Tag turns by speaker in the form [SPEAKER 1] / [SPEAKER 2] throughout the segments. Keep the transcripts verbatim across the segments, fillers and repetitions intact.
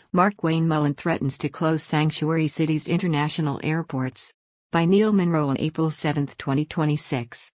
[SPEAKER 1] Markwayne Mullin threatens to close sanctuary cities' international airports. By Neil Monroe on April seventh, twenty twenty-six.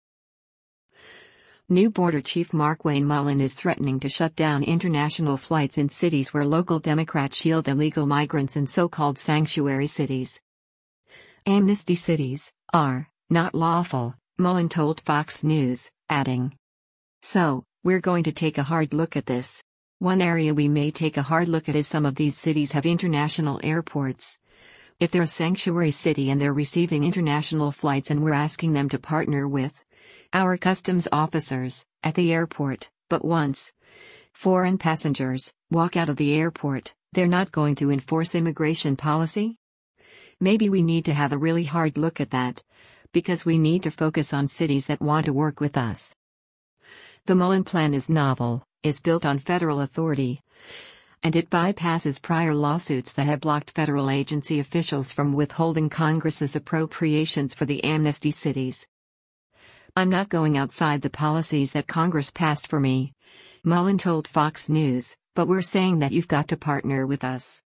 [SPEAKER 1] New Border Chief Markwayne Mullin is threatening to shut down international flights in cities where local Democrats shield illegal migrants in so-called sanctuary cities. Amnesty cities are not lawful, Mullin told Fox News, adding, "So, we're going to take a hard look at this. One area we may take a hard look at is some of these cities have international airports. If they're a sanctuary city and they're receiving international flights and we're asking them to partner with our customs officers at the airport, but once foreign passengers walk out of the airport, they're not going to enforce immigration policy? Maybe we need to have a really hard look at that, because we need to focus on cities that want to work with us." The Mullin plan is novel, is built on federal authority, and it bypasses prior lawsuits that have blocked federal agency officials from withholding Congress's appropriations for the amnesty cities. "I'm not going outside the policies that Congress passed for me," Mullin told Fox News, "but we're saying that you've got to partner with us."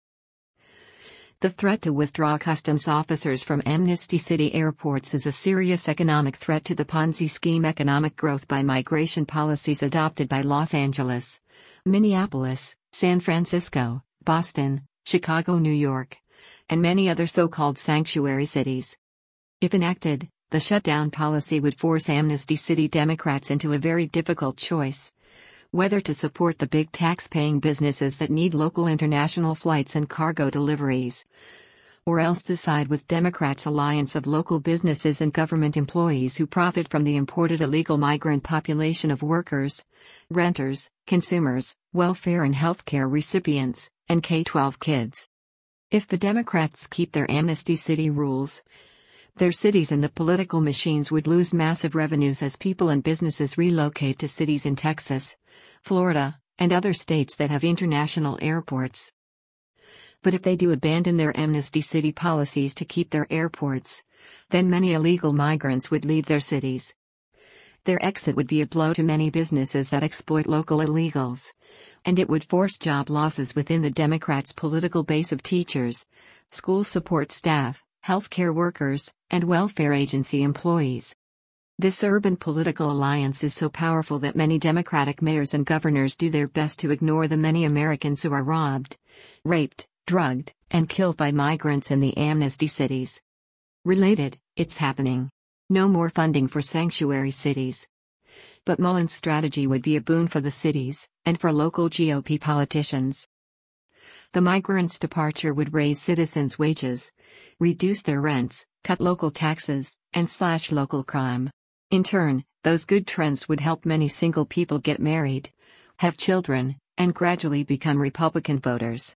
[SPEAKER 1] The threat to withdraw customs officers from amnesty city airports is a serious economic threat to the Ponzi scheme economic growth by migration policies adopted by Los Angeles, Minneapolis, San Francisco, Boston, Chicago, New York, and many other so-called sanctuary cities. If enacted, the shutdown policy would force amnesty city Democrats into a very difficult choice: whether to support the big tax-paying businesses that need local international flights and cargo deliveries, or else decide with Democrats' alliance of local businesses and government employees who profit from the imported illegal migrant population of workers, renters, consumers, welfare and healthcare recipients, and K twelve kids. If the Democrats keep their amnesty city rules, their cities and the political machines would lose massive revenues as people and businesses relocate to cities in Texas, Florida, and other states that have international airports. But if they do abandon their amnesty city policies to keep their airports, then many illegal migrants would leave their cities. Their exit would be a blow to many businesses that exploit local illegals, and it would force job losses within the Democrats' political base of teachers, school support staff, healthcare workers, and welfare agency employees. This urban political alliance is so powerful that many Democratic mayors and governors do their best to ignore the many Americans who are robbed, raped, drugged, and killed by migrants in the amnesty cities. Related, it's happening. No more funding for sanctuary cities. But Mullin's strategy would be a boon for the cities, and for local G O P politicians. The migrants' departure would raise citizens' wages, reduce their rents, cut local taxes, and slash local crime. In turn, those good trends would help many single people get married, have children, and gradually become Republican voters.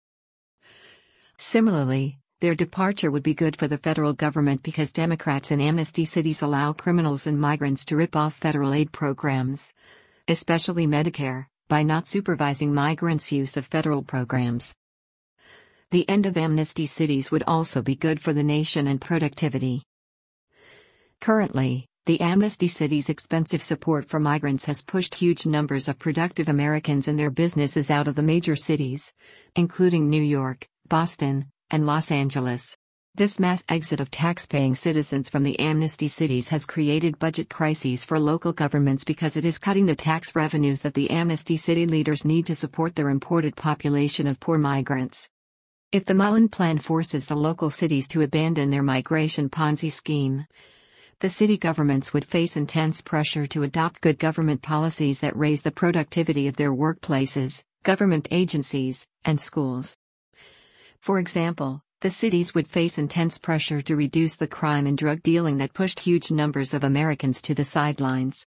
[SPEAKER 1] Similarly, their departure would be good for the federal government because Democrats in amnesty cities allow criminals and migrants to rip off federal aid programs, especially Medicare, by not supervising migrants' use of federal programs. The end of amnesty cities would also be good for the nation and productivity. Currently, the amnesty cities' expensive support for migrants has pushed huge numbers of productive Americans and their businesses out of the major cities, including New York, Boston, and Los Angeles. This mass exit of tax-paying citizens from the amnesty cities has created budget crises for local governments because it is cutting the tax revenues that the amnesty city leaders need to support their imported population of poor migrants. If the Mullin plan forces the local cities to abandon their migration Ponzi scheme, the city governments would face intense pressure to adopt good government policies that raise the productivity of their workplaces, government agencies, and schools. For example, the cities would face intense pressure to reduce the crime and drug dealing that pushed huge numbers of Americans to the sidelines.